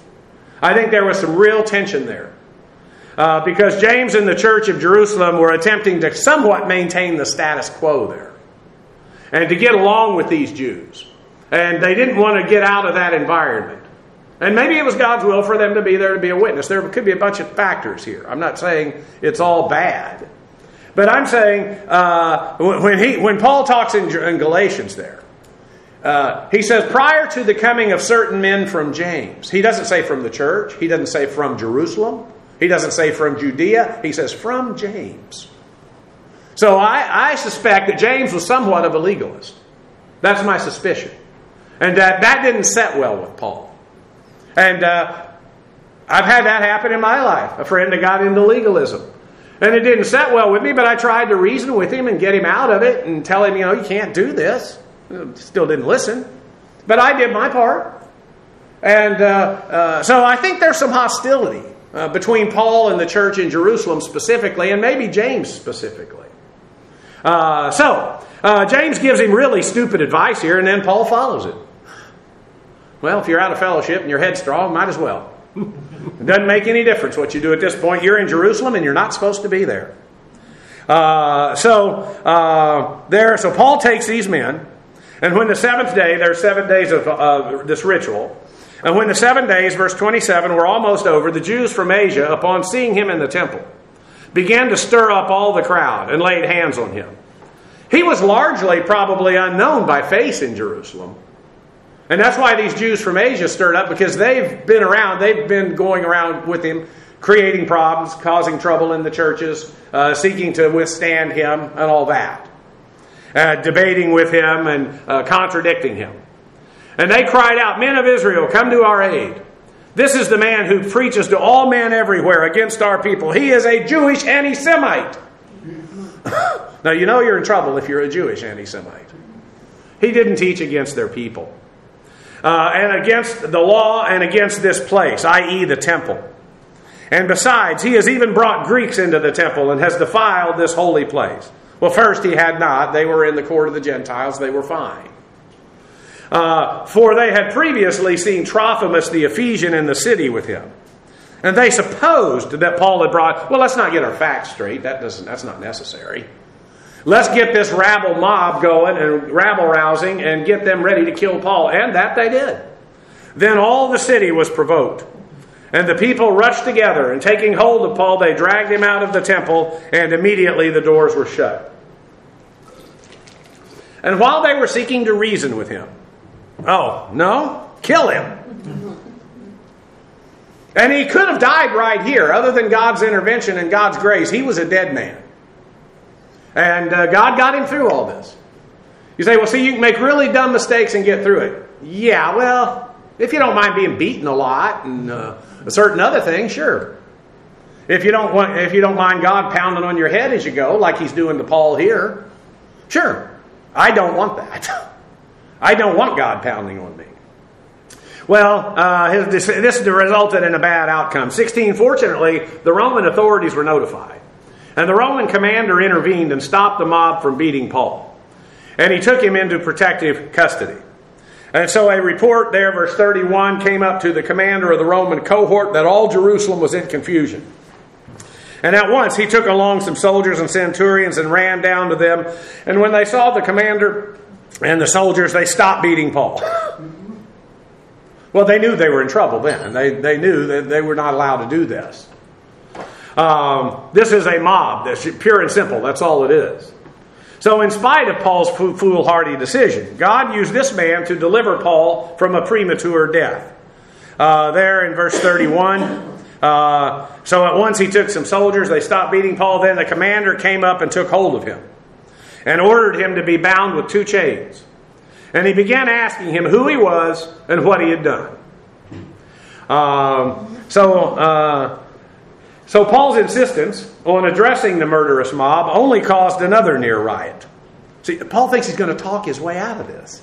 Speaker 1: I think there was some real tension there. Uh, because James and the church of Jerusalem were attempting to somewhat maintain the status quo there. And to get along with these Jews. And they didn't want to get out of that environment. And maybe it was God's will for them to be there to be a witness. There could be a bunch of factors here. I'm not saying it's all bad. But I'm saying, uh, when he, when Paul talks in, in Galatians there, uh, he says, prior to the coming of certain men from James. He doesn't say from the church. He doesn't say from Jerusalem. He doesn't say from Judea. He says from James. So I, I suspect that James was somewhat of a legalist. That's my suspicion. And that, that didn't set well with Paul. And uh, I've had that happen in my life. A friend that got into legalism. And it didn't set well with me, but I tried to reason with him and get him out of it and tell him, you know, you can't do this. Still didn't listen. But I did my part. And uh, uh, so I think there's some hostility uh, between Paul and the church in Jerusalem specifically, and maybe James specifically. Uh, so, uh, James gives him really stupid advice here, and then Paul follows it. Well, if you're out of fellowship and you're headstrong, might as well. It doesn't make any difference what you do at this point. You're in Jerusalem and you're not supposed to be there. Uh, so, uh, there, so Paul takes these men, and when the seventh day, there's seven days of uh, this ritual, and when the seven days, verse twenty-seven, were almost over, the Jews from Asia, upon seeing him in the temple, began to stir up all the crowd and laid hands on him. He was largely probably unknown by face in Jerusalem. And that's why these Jews from Asia stirred up, because they've been around, they've been going around with him, creating problems, causing trouble in the churches, uh, seeking to withstand him and all that. Uh, debating with him and uh, contradicting him. And they cried out, men of Israel, come to our aid. This is the man who preaches to all men everywhere against our people. He is a Jewish anti-Semite. Now, you know you're in trouble if you're a Jewish anti-Semite. He didn't teach against their people. Uh, and against the law and against this place, that is the temple. And besides, he has even brought Greeks into the temple and has defiled this holy place. Well, first he had not. They were in the court of the Gentiles. They were fine. Uh, for they had previously seen Trophimus the Ephesian in the city with him. And they supposed that Paul had brought... Well, let's not get our facts straight. That doesn't. That's not necessary. Let's get this rabble mob going and rabble-rousing and get them ready to kill Paul. And that they did. Then all the city was provoked. And the people rushed together, and taking hold of Paul, they dragged him out of the temple, and immediately the doors were shut. And while they were seeking to reason with him... Oh, no? Kill him. And he could have died right here. Other than God's intervention and God's grace, he was a dead man. And uh, God got him through all this. You say, well, see, you can make really dumb mistakes and get through it. Yeah, well, if you don't mind being beaten a lot and uh, a certain other thing, sure. If you don't want, if you don't mind God pounding on your head as you go, like he's doing to Paul here, sure. I don't want that. I don't want God pounding on me. Well, uh, his, this resulted in a bad outcome. sixteen, fortunately, the Roman authorities were notified. And the Roman commander intervened and stopped the mob from beating Paul. And he took him into protective custody. And so a report there, verse thirty-one, came up to the commander of the Roman cohort that all Jerusalem was in confusion. And at once he took along some soldiers and centurions and ran down to them. And when they saw the commander and the soldiers, they stopped beating Paul. Well, they knew they were in trouble then. They, they knew that they were not allowed to do this. Um, this is a mob. That's pure and simple. That's all it is. So in spite of Paul's foolhardy decision, God used this man to deliver Paul from a premature death. Uh, there in verse thirty-one, uh, so at once he took some soldiers. They stopped beating Paul. Then the commander came up and took hold of him and ordered him to be bound with two chains. And he began asking him who he was and what he had done. Um, so, uh, so Paul's insistence on addressing the murderous mob only caused another near riot. See, Paul thinks he's going to talk his way out of this.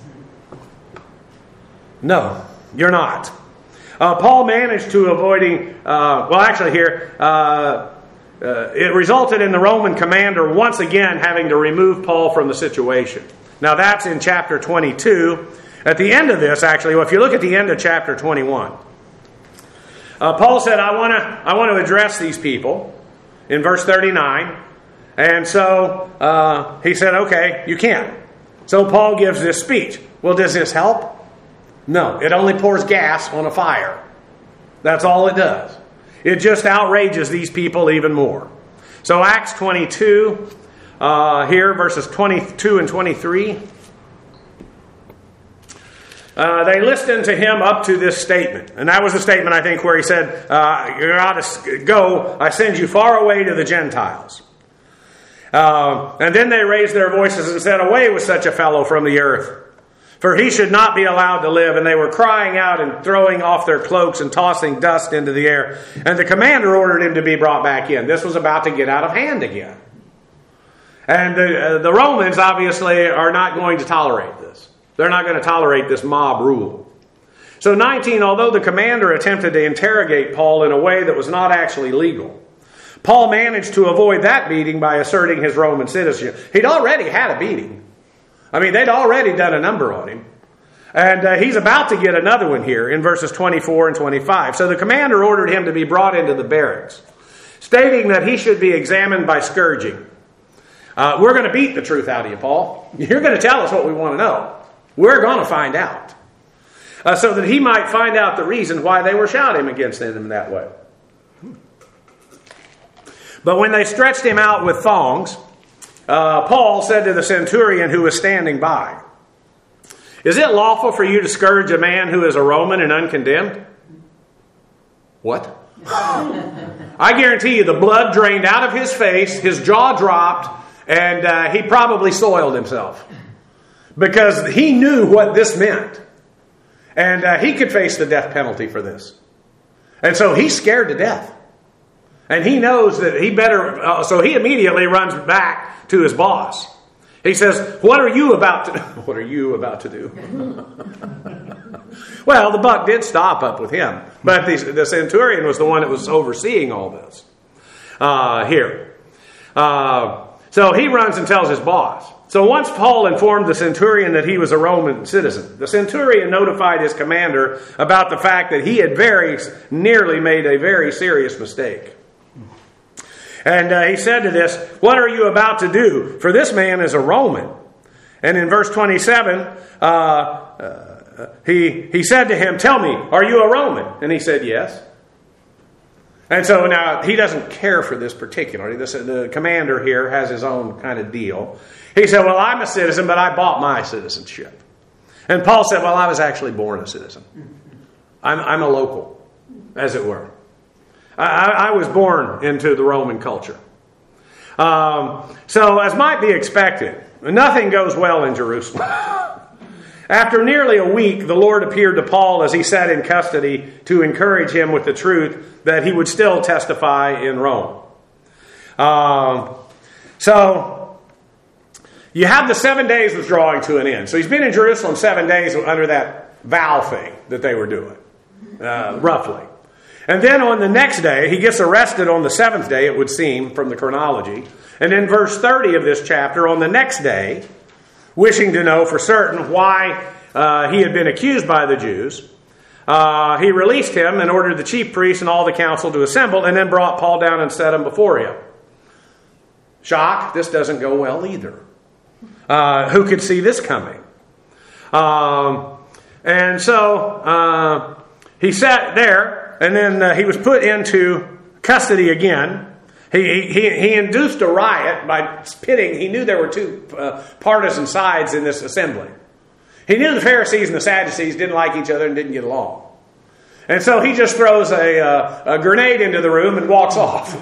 Speaker 1: No, you're not. Uh, Paul managed to avoiding, uh, well actually here, uh, uh, it resulted in the Roman commander once again having to remove Paul from the situation. Now that's in chapter twenty-two. At the end of this, actually, well, if you look at the end of chapter twenty-one, uh, Paul said, I want to I want to address these people in verse thirty-nine. And so uh, he said, okay, you can. So Paul gives this speech. Well, does this help? No, it only pours gas on a fire. That's all it does. It just outrages these people even more. So Acts twenty-two, uh, here, verses twenty-two and twenty-three. Uh, they listened to him up to this statement. And that was the statement, I think, where he said, uh, you ought to go, I send you far away to the Gentiles. Uh, and then they raised their voices and said, away with such a fellow from the earth, for he should not be allowed to live. And they were crying out and throwing off their cloaks and tossing dust into the air. And the commander ordered him to be brought back in. This was about to get out of hand again. And the, uh, the Romans obviously are not going to tolerate this. They're not going to tolerate this mob rule. So nineteen, although the commander attempted to interrogate Paul in a way that was not actually legal, Paul managed to avoid that beating by asserting his Roman citizenship. He'd already had a beating. I mean, they'd already done a number on him. And uh, he's about to get another one here in verses twenty-four and twenty-five. So the commander ordered him to be brought into the barracks, stating that he should be examined by scourging. Uh, we're going to beat the truth out of you, Paul. You're going to tell us what we want to know. We're going to find out. Uh, so that he might find out the reason why they were shouting against him that way. But when they stretched him out with thongs, uh, Paul said to the centurion who was standing by, is it lawful for you to scourge a man who is a Roman and uncondemned? What? I guarantee you the blood drained out of his face, his jaw dropped, and uh, he probably soiled himself. Because he knew what this meant. And uh, he could face the death penalty for this. And so he's scared to death. And he knows that he better... Uh, so he immediately runs back to his boss. He says, what are you about to... What are you about to do? Well, the buck did stop up with him. But the, the centurion was the one that was overseeing all this. Uh, here. Uh, so he runs and tells his boss. So once Paul informed the centurion that he was a Roman citizen, the centurion notified his commander about the fact that he had very nearly made a very serious mistake. And uh, he said to this, what are you about to do? For this man is a Roman. And in verse twenty-seven, uh, uh, he, he said to him, tell me, are you a Roman? And he said, yes. And so now he doesn't care for this particularly. This, the commander here has his own kind of deal. He said, well, I'm a citizen, but I bought my citizenship. And Paul said, well, I was actually born a citizen. I'm, I'm a local, as it were. I, I was born into the Roman culture. Um, so, as might be expected, nothing goes well in Jerusalem. After nearly a week, the Lord appeared to Paul as he sat in custody to encourage him with the truth that he would still testify in Rome. Um, so... You have the seven days was drawing to an end. So he's been in Jerusalem seven days under that vow thing that they were doing, uh, roughly. And then on the next day, he gets arrested on the seventh day, it would seem, from the chronology. And in verse thirty of this chapter, on the next day, wishing to know for certain why uh, he had been accused by the Jews, uh, he released him and ordered the chief priests and all the council to assemble, and then brought Paul down and set him before him. Shock, this doesn't go well either. Uh, who could see this coming? Um, and so uh, he sat there, and then uh, he was put into custody again. He, he, he induced a riot by pitting. He knew there were two uh, partisan sides in this assembly. He knew the Pharisees and the Sadducees didn't like each other and didn't get along. And so he just throws a, uh, a grenade into the room and walks off.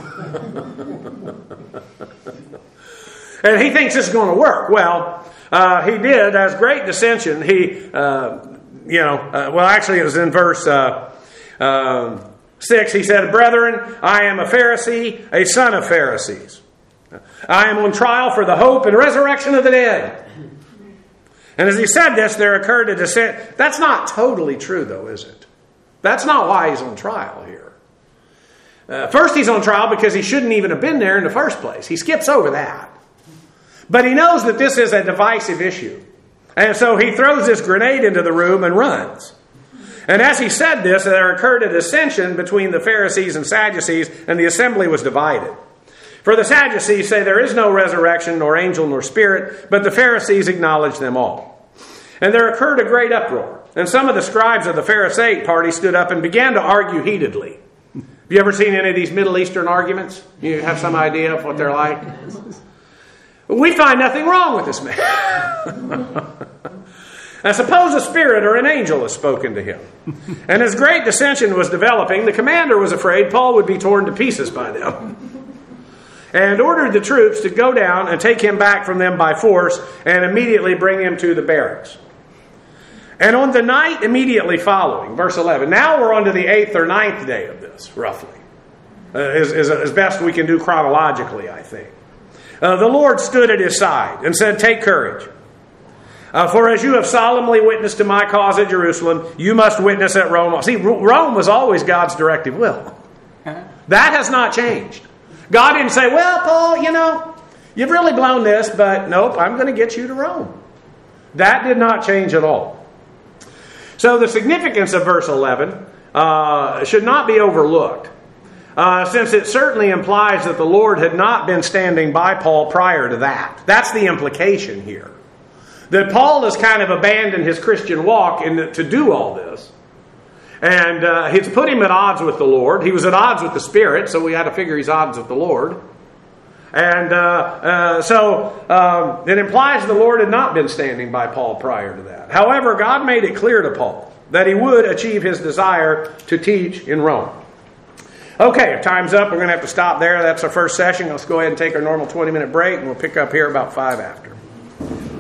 Speaker 1: And he thinks this is going to work. Well, uh, he did. As great dissension, he, uh, you know, uh, well, actually it was in verse uh, uh, six. He said, "Brethren, I am a Pharisee, a son of Pharisees. I am on trial for the hope and resurrection of the dead." And as he said this, there occurred a dissent. That's not totally true, though, is it? That's not why he's on trial here. Uh, first, he's on trial because he shouldn't even have been there in the first place. He skips over that. But he knows that this is a divisive issue. And so he throws this grenade into the room and runs. And as he said this, there occurred a dissension between the Pharisees and Sadducees, and the assembly was divided. For the Sadducees say there is no resurrection, nor angel, nor spirit, but the Pharisees acknowledge them all. And there occurred a great uproar. And some of the scribes of the Pharisaic party stood up and began to argue heatedly. Have you ever seen any of these Middle Eastern arguments? You have some idea of what they're like? We find nothing wrong with this man. Now suppose a spirit or an angel has spoken to him. And as great dissension was developing, the commander was afraid Paul would be torn to pieces by them, and ordered the troops to go down and take him back from them by force and immediately bring him to the barracks. And on the night immediately following, verse eleven, now we're on to the eighth or ninth day of this, roughly, uh, as, as, as best we can do chronologically, I think. Uh, the Lord stood at his side and said, "Take courage. Uh, for as you have solemnly witnessed to my cause at Jerusalem, you must witness at Rome." See, Rome was always God's directive will. That has not changed. God didn't say, "Well, Paul, you know, you've really blown this, but nope, I'm going to get you to Rome." That did not change at all. So the significance of verse eleven uh, should not be overlooked, uh, since it certainly implies that the Lord had not been standing by Paul prior to that. That's the implication here. That Paul has kind of abandoned his Christian walk in the, to do all this. And uh, it's put him at odds with the Lord. He was at odds with the Spirit, so we had to figure he's at odds with the Lord. And uh, uh, so um, it implies the Lord had not been standing by Paul prior to that. However, God made it clear to Paul that he would achieve his desire to teach in Rome. Okay, time's up. We're going to have to stop there. That's our first session. Let's go ahead and take our normal twenty-minute break, and we'll pick up here about five after.